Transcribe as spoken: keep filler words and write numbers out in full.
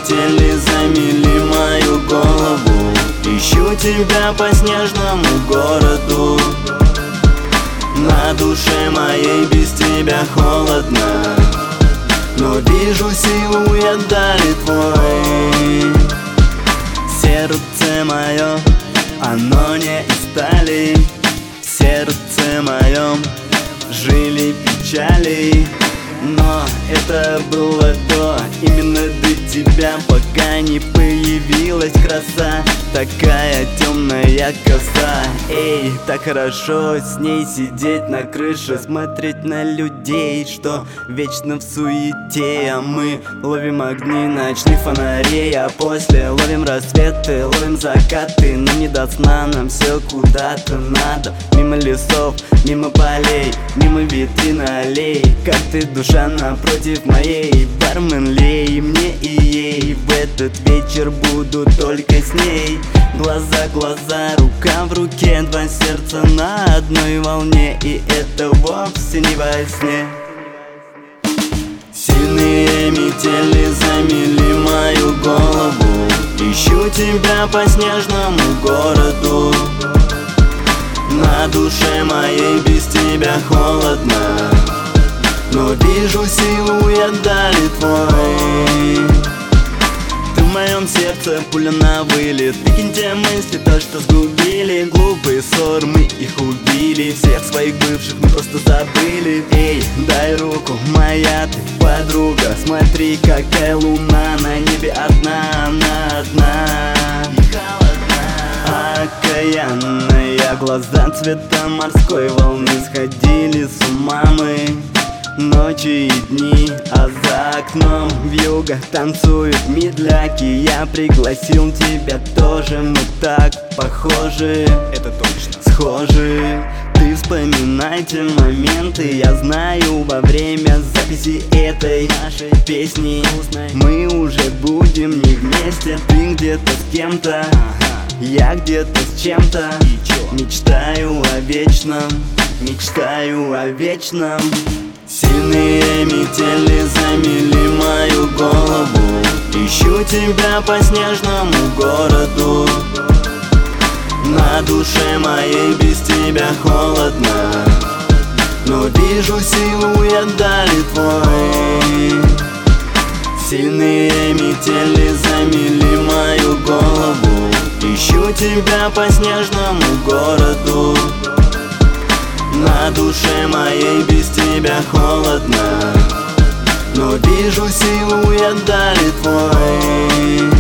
метели замели мою голову. Ищу тебя по снежному городу. На душе моей без тебя холодно, но вижу силуэт дали твой. Сердце мое, оно не из стали. В сердце моем жили печали. Но это было то, именно до тебя, пока не появилась краса. Такая темная коса. Эй, так хорошо с ней сидеть на крыше, смотреть на людей, что вечно в суете. А мы ловим огни ночных фонарей, а после ловим рассветы, ловим закаты. Но не до сна, нам все куда-то надо. Мимо лесов, мимо полей, мимо витрин аллей. Как ты, душа напротив моей, бармен лей мне и ей. В этот вечер буду только с ней. Глаза, глаза, рука в руке, два сердца на одной волне. И это вовсе не во сне. Сильные метели замели мою голову. Ищу тебя по снежному городу. На душе моей без тебя холодно, но вижу силуэт дали твой. Ты в моем сердце, пуля на вылет. Выкинь те мысли, то, что сгубили. Глупые ссоры, мы их убили. Всех своих бывших мы просто забыли. Эй, дай руку, моя ты подруга. Смотри, какая луна на небе одна, она одна. Окаянная, глаза цвета морской волны. Сходили с ума мы. Ночи и дни, а за окном вьюга танцуют медляки. Я пригласил тебя тоже, мы так похожи. Это точно схожи. Ты вспоминай те моменты. Я знаю, во время записи этой нашей песни мы уже будем не вместе. Ты где-то с кем-то, я где-то с чем-то. Мечтаю о вечном, мечтаю о вечном. Сильные метели замели мою голову. Ищу тебя по снежному городу. На душе моей без тебя холодно, но вижу силуэт дали твой. Сильные метели замели мою голову. Ищу тебя по снежному городу. На душе моей без тебя холодно, но вижу силуэт дали твой.